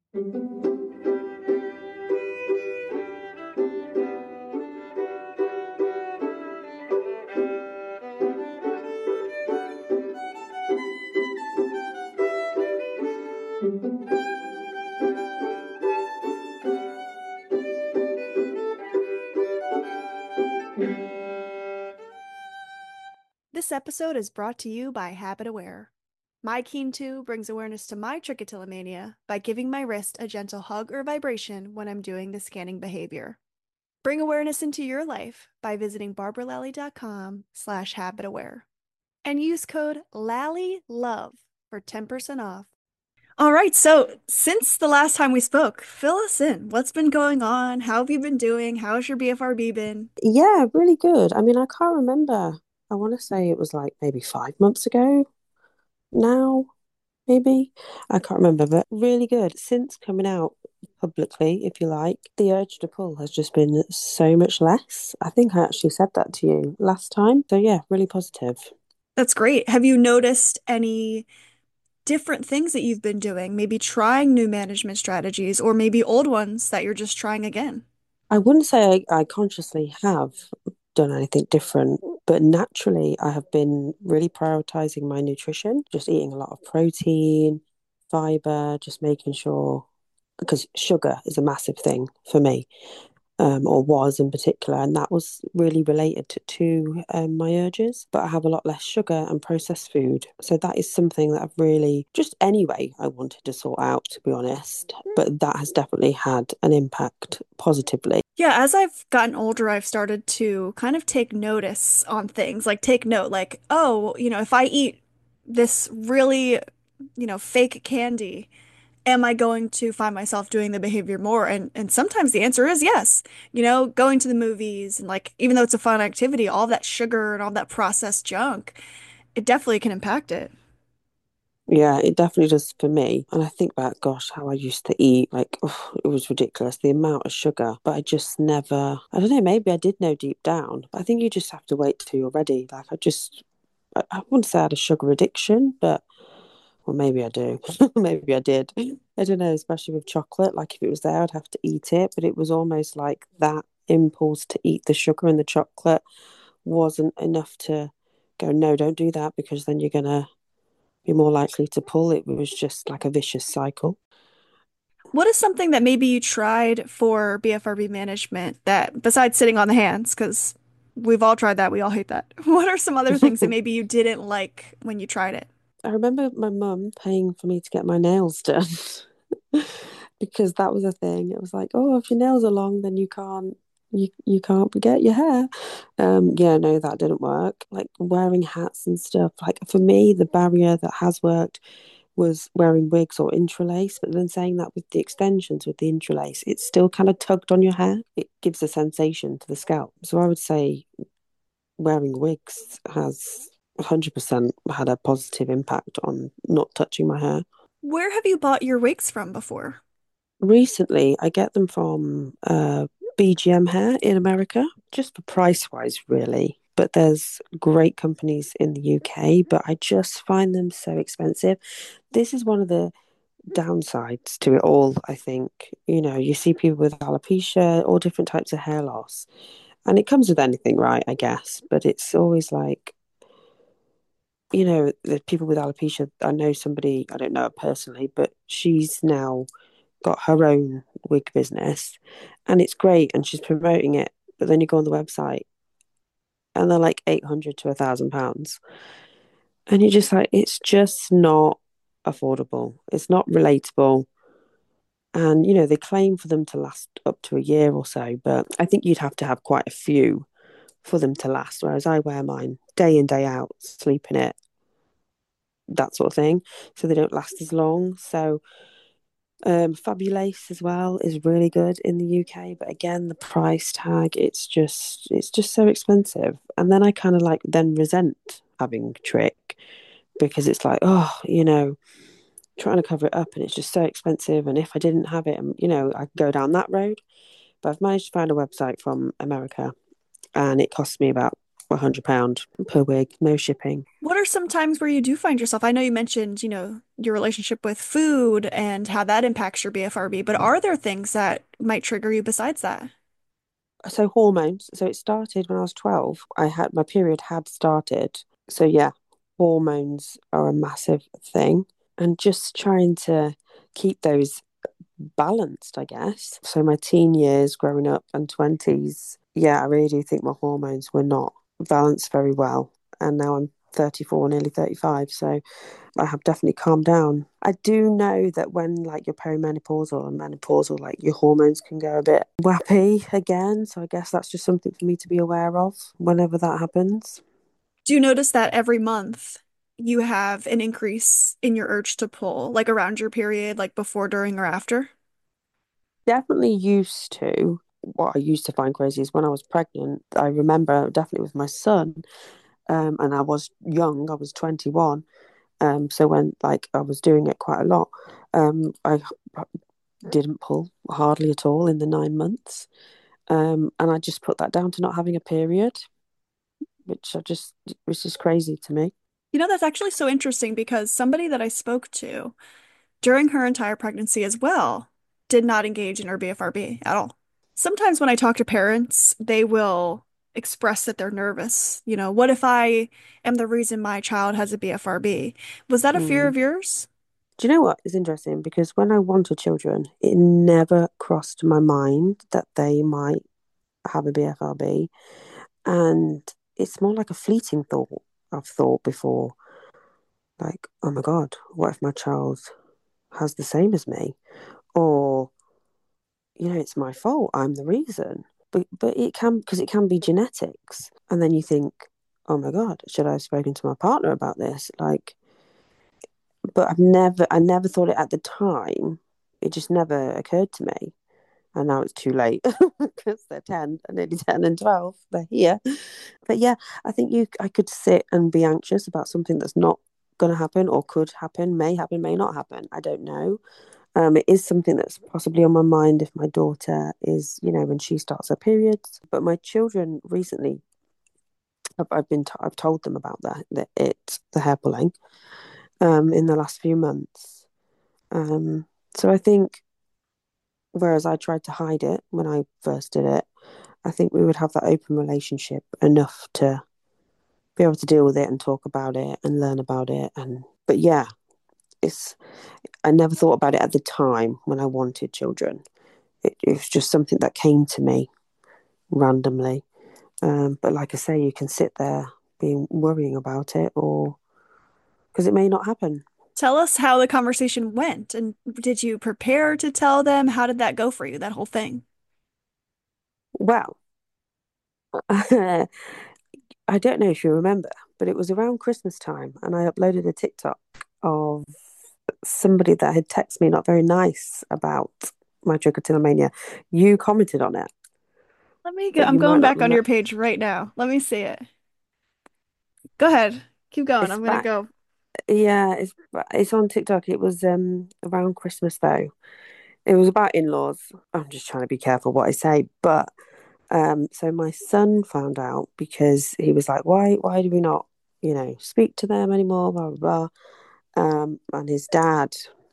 This episode is brought to you by Habit Aware. My Keen 2 brings awareness to my trichotillomania by giving my wrist a gentle hug or vibration when I'm doing the scanning behavior. Bring awareness into your life by visiting barbaralally.com/habitaware and use code LALLYLOVE for 10% off. All right, so since the last time we spoke, fill us in. What's been going on? How have you been doing? How's your BFRB been? Yeah, really good. I mean, I can't remember. I want to say it was like maybe 5 months ago now, maybe. I can't remember, but really good. Since coming out publicly, if you like, the urge to pull has just been so much less. I think I actually said that to you last time. So, yeah, really positive. That's great. Have you noticed any different things that you've been doing? Maybe trying new management strategies or maybe old ones that you're just trying again? I wouldn't say I consciously have done anything different, but naturally, I have been really prioritizing my nutrition, just eating a lot of protein, fiber, just making sure because sugar is a massive thing for me, or was in particular, and that was really related to my urges. But I have a lot less sugar and processed food, so that is something that I've really just anyway I wanted to sort out, to be honest. But that has definitely had an impact positively. Yeah, as I've gotten older, I've started to kind of take notice on things, like take note, like, oh, if I eat this really, fake candy, am I going to find myself doing the behavior more? And sometimes the answer is yes. Going to the movies and like even though it's a fun activity, all that sugar and all that processed junk, it definitely can impact it. Yeah, it definitely does for me. And I think about, gosh, how I used to eat. Like, oh, it was ridiculous, the amount of sugar. But I just never, I don't know, maybe I did know deep down. But I think you just have to wait till you're ready. Like, I wouldn't say I had a sugar addiction, but, well, maybe I do. Maybe I did. I don't know, especially with chocolate. Like, if it was there, I'd have to eat it. But it was almost like that impulse to eat the sugar and the chocolate wasn't enough to go, no, don't do that because then you're going to be more likely to pull. It was just like a vicious cycle. What is something that maybe you tried for BFRB management that, besides sitting on the hands, because we've all tried that, we all hate that. What are some other things that maybe you didn't like when you tried it? I remember my mum paying for me to get my nails done because that was a thing. It was like, oh, if your nails are long, then you can't get your hair. Yeah, no, that didn't work. Like wearing hats and stuff. Like for me, the barrier that has worked was wearing wigs or interlace, but then saying that with the extensions with the interlace, it's still kind of tugged on your hair. It gives a sensation to the scalp. So I would say wearing wigs has 100% had a positive impact on not touching my hair. Where have you bought your wigs from before? Recently, I get them from BGM Hair in America, just for price wise, really. But there's great companies in the UK, but I just find them so expensive. This is one of the downsides to it all, I think. You know, you see people with alopecia, all different types of hair loss, and it comes with anything, right? I guess, but it's always like, the people with alopecia. I know somebody, I don't know her personally, but she's now got her own wig business and it's great and she's promoting it. But then you go on the website and they're like 800 to £1,000. And you're just like, it's just not affordable. It's not relatable. And, they claim for them to last up to a year or so, but I think you'd have to have quite a few for them to last. Whereas I wear mine day in, day out, sleep in it, that sort of thing. So they don't last as long. So Fabulace as well is really good in the UK, but again, the price tag, it's just so expensive. And then I kind of like then resent having Trick because it's like, oh, trying to cover it up and it's just so expensive. And if I didn't have it, I could go down that road. But I've managed to find a website from America and it cost me about £100 per wig, no shipping. What are some times where you do find yourself? I know you mentioned, your relationship with food and how that impacts your BFRB, but are there things that might trigger you besides that? So hormones. So it started when I was 12. I had my period had started. So yeah, hormones are a massive thing. And just trying to keep those balanced, I guess. So my teen years growing up and 20s, yeah, I really do think my hormones were not balanced very well. And now I'm 34, nearly 35. So I have definitely calmed down. I do know that when like you're perimenopausal or menopausal, like your hormones can go a bit wappy again. So I guess that's just something for me to be aware of whenever that happens. Do you notice that every month you have an increase in your urge to pull, like around your period, like before, during, or after? Definitely used to. What I used to find crazy is when I was pregnant, I remember definitely with my son, and I was young, I was 21. So when like I was doing it quite a lot, I didn't pull hardly at all in the 9 months. And I just put that down to not having a period, which is crazy to me. That's actually so interesting because somebody that I spoke to during her entire pregnancy as well did not engage in her BFRB at all. Sometimes when I talk to parents, they will express that they're nervous. What if I am the reason my child has a BFRB? Was that a fear Mm. of yours? Do you know what is interesting? Because when I wanted children, it never crossed my mind that they might have a BFRB. And it's more like a fleeting thought I've thought before, like, oh my God, what if my child has the same as me? Or, it's my fault. I'm the reason. But it can, because it can be genetics. And then you think, oh my God, should I have spoken to my partner about this? Like, but I never thought it at the time. It just never occurred to me. And now it's too late because they're 10 and nearly 10 and 12. They're here. But yeah, I could sit and be anxious about something that's not going to happen or could happen, may not happen. I don't know. It is something that's possibly on my mind if my daughter is, when she starts her periods. But my children recently, I've told them about the hair pulling, in the last few months. Um, so I think, whereas I tried to hide it when I first did it, I think we would have that open relationship enough to be able to deal with it and talk about it and learn about it. But yeah, it's I never thought about it at the time when I wanted children. It was just something that came to me randomly. But like I say, you can sit there being worrying about it, or because it may not happen. Tell us how the conversation went. And did you prepare to tell them? How did that go for you, that whole thing? Well, I don't know if you remember, but it was around Christmas time, and I uploaded a TikTok of somebody that had texted me not very nice about my trichotillomania. You commented on it, Let me go. but I'm you going might not back on remember. your page right now. Let me see it. Go ahead. Keep going. It's I'm gonna back. go. Yeah, it's on TikTok. It was around Christmas though. It was about in-laws. I'm just trying to be careful what I say, but so my son found out because he was like, why do we not, speak to them anymore, blah blah blah. And his dad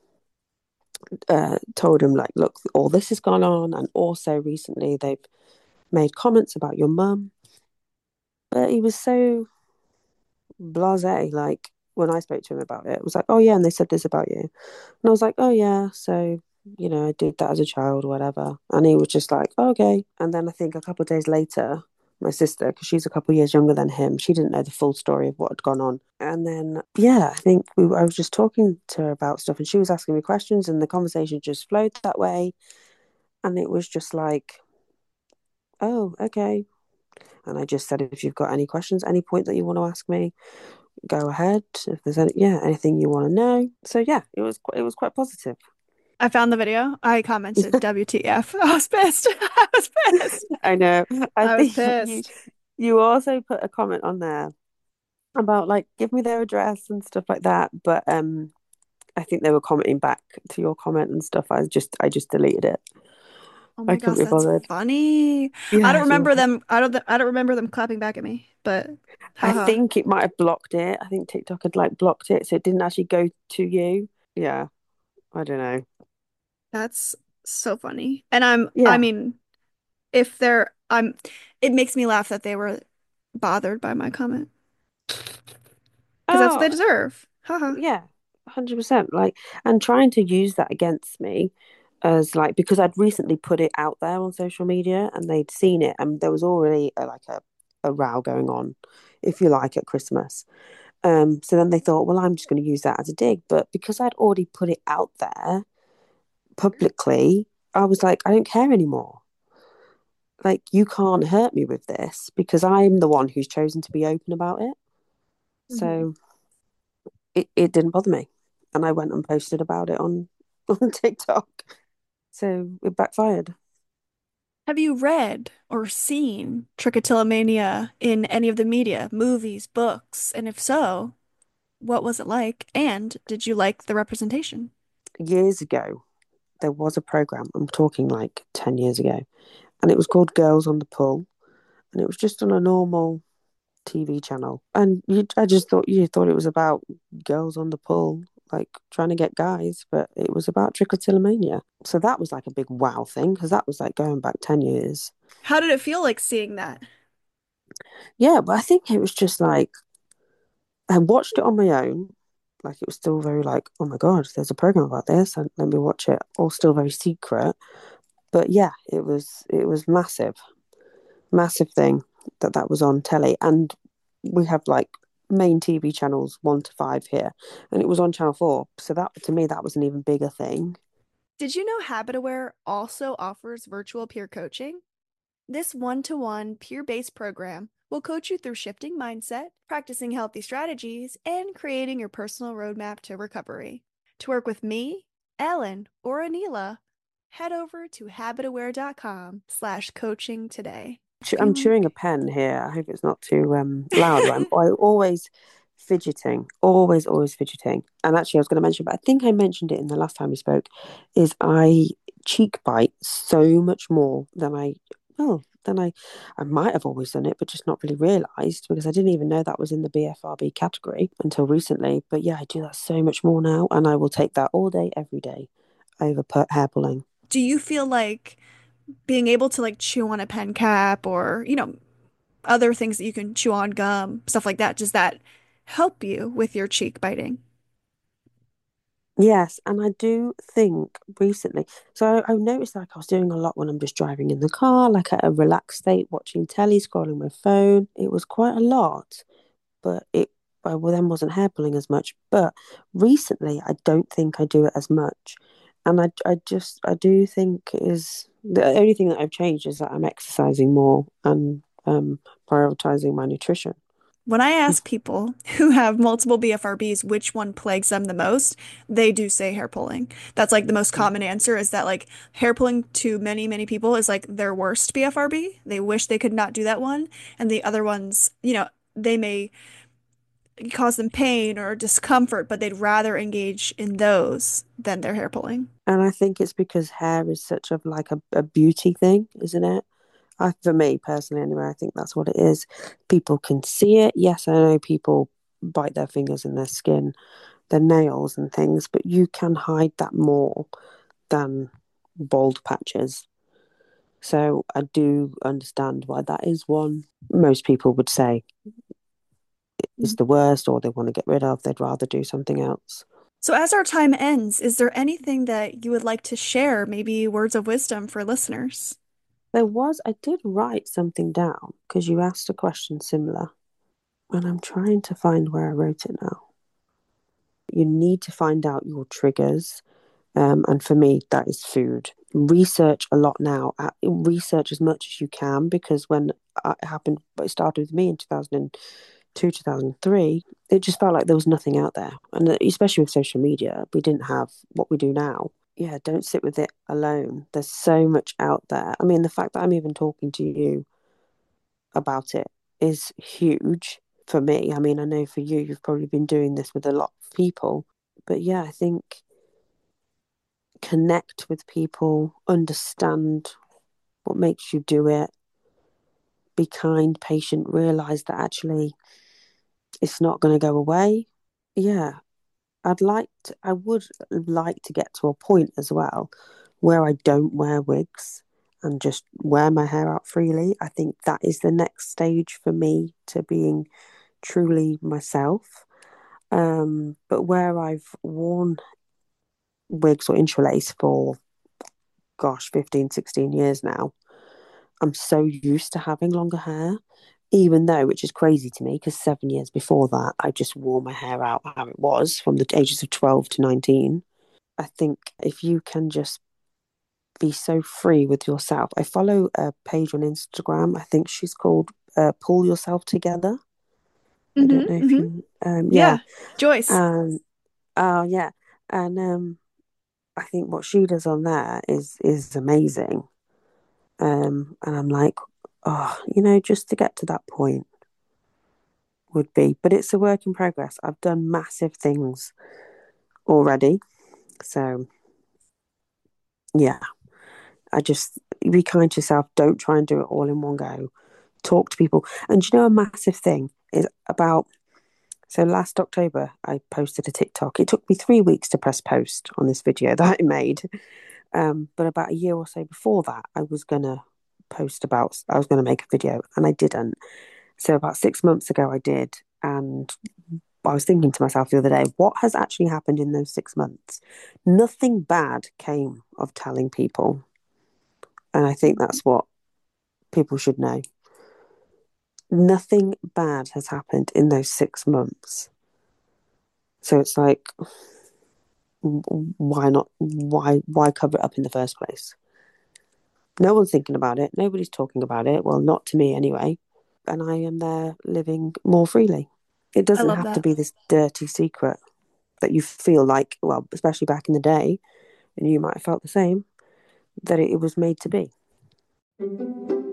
told him like, look, all this has gone on, and also recently they've made comments about your mum. But he was so blasé, like when I spoke to him about it, it was like, oh yeah, and they said this about you. And I was like, oh yeah, so I did that as a child or whatever. And he was just like, oh, okay. And then I think a couple of days later, my sister, because she's a couple of years younger than him, she didn't know the full story of what had gone on. And then yeah, I think I was just talking to her about stuff, and she was asking me questions, and the conversation just flowed that way. And it was just like, oh, okay. And I just said, if you've got any questions, any point that you want to ask me, go ahead. If there's anything you want to know. So yeah, it was quite positive. I found the video. I commented WTF. I was pissed. I was pissed. I know. I I was think you pissed. you also put a comment on there about like give me their address and stuff like that. But I think they were commenting back to your comment and stuff. I just deleted it. Oh I my couldn't gosh, be that's bothered. funny. I don't Yeah, you're remember right. them. I don't remember them clapping back at me, but I haha. think it might have blocked it. I think TikTok had like blocked it, so it didn't actually go to you. Yeah, I don't know. That's so funny. And I Yeah. mean, if they're, it makes me laugh that they were bothered by my comment because that's what they Oh, deserve. Haha. yeah, 100%. Like, and trying to use that against me as like because I'd recently put it out there on social media and they'd seen it and there was already a row going on, if you like, at Christmas. So then they thought, well, I'm just going to use that as a dig. But because I'd already put it out there publicly, I was like, I don't care anymore. Like, you can't hurt me with this because I'm the one who's chosen to be open about it. Mhm. So it didn't bother me. And I went and posted about it on, on TikTok. So it backfired. Have you read or seen Trichotillomania in any of the media, movies, books? And if so, what was it like? And did you like the representation? Years ago, there was a program, I'm talking like 10 years ago, and it was called Girls on the Pull. And it was just on a normal TV channel. And I just thought you thought it was about girls on the pull, like trying to get guys, but it was about trichotillomania. So that was like a big wow thing because that was like going back 10 years. How did it feel like seeing that? Yeah, but I think it was just like I watched it on my own. Like it was still very like, oh my God, there's a program about this, and let me watch it. All still very secret. But yeah, it was massive. Massive thing that was on telly. And we have like main TV channels 1 to 5 here, and it was on Channel 4. So that to me, that was an even bigger thing. Did you know HabitAware also offers virtual peer coaching? This one-to-one peer-based program will coach you through shifting mindset, practicing healthy strategies, and creating your personal roadmap to recovery. To work with me, Ellen, or Anila, head over to habitaware.com/coaching today. I'm Feeling chewing a pen here. I hope it's not too loud. But I'm always fidgeting, always fidgeting. And actually, I was going to mention, but I think I mentioned it in the last time we spoke. Is I cheek bite so much more than I might have always done it, but just not really realised because I didn't even know that was in the BFRB category until recently. But yeah, I do that so much more now, and I will take that all day, every day over hair pulling. Do you feel like being able to like chew on a pen cap or, other things that you can chew on gum, stuff like that, does that help you with your cheek biting? Yes, and I do think recently. So I noticed like I was doing a lot when I'm just driving in the car, like at a relaxed state, watching telly, scrolling my phone. It was quite a lot, but it well then wasn't hair pulling as much. But recently, I don't think I do it as much, and I do think it is the only thing that I've changed is that I'm exercising more and prioritizing my nutrition. When I ask people who have multiple BFRBs which one plagues them the most, they do say hair pulling. That's like the most common answer is that like hair pulling to many, many people is like their worst BFRB. They wish they could not do that one. And the other ones, they may cause them pain or discomfort, but they'd rather engage in those than their hair pulling. And I think it's because hair is such of like a beauty thing, isn't it? For me personally, anyway, I think that's what it is. People can see it. Yes, I know people bite their fingers in their skin, their nails, and things, but you can hide that more than bald patches. So I do understand why that is one most people would say is the worst or they want to get rid of. They'd rather do something else. So, as our time ends, is there anything that you would like to share, maybe words of wisdom for listeners? I did write something down because you asked a question similar, and I'm trying to find where I wrote it now. You need to find out your triggers. And for me, that is food. Research a lot now. Research as much as you can because when it happened, it started with me in 2002, 2003, it just felt like there was nothing out there. And especially with social media, we didn't have what we do now. Yeah, don't sit with it alone. There's so much out there. I mean, the fact that I'm even talking to you about it is huge for me. I mean, I know for you, you've probably been doing this with a lot of people. But yeah, I think connect with people, understand what makes you do it. Be kind, patient, realize that actually it's not going to go away. Yeah, I would like to get to a point as well where I don't wear wigs and just wear my hair out freely. I think that is the next stage for me to being truly myself. But where I've worn wigs or interlace for, gosh, 15, 16 years now, I'm so used to having longer hair, even though, which is crazy to me, because 7 years before that, I just wore my hair out how it was from the ages of 12 to 19. I think if you can just be so free with yourself. I follow a page on Instagram. I think she's called Pull Yourself Together. I don't know if Hmm. you, yeah. Yeah, Joyce. And, oh, yeah. And I think what she does on there is amazing. And I'm like, oh, just to get to that point would be, but it's a work in progress. I've done massive things already. So, yeah, I just be kind to yourself. Don't try and do it all in one go. Talk to people. And a massive thing is about. So last October, I posted a TikTok. It took me 3 weeks to press post on this video that I made. But about a year or so before that, I was going to make a video and I didn't. So about 6 months ago, I did. And I was thinking to myself the other day, what has actually happened in those 6 months? Nothing bad came of telling people. And I think that's what people should know. Nothing bad has happened in those 6 months. So it's like, why not? Why cover it up in the first place? No one's thinking about it. Nobody's talking about it. Well, not to me anyway. And I am there living more freely. It I doesn't love have to that. be this dirty secret that you feel like, well, especially back in the day, and you might have felt the same, that it was made to be.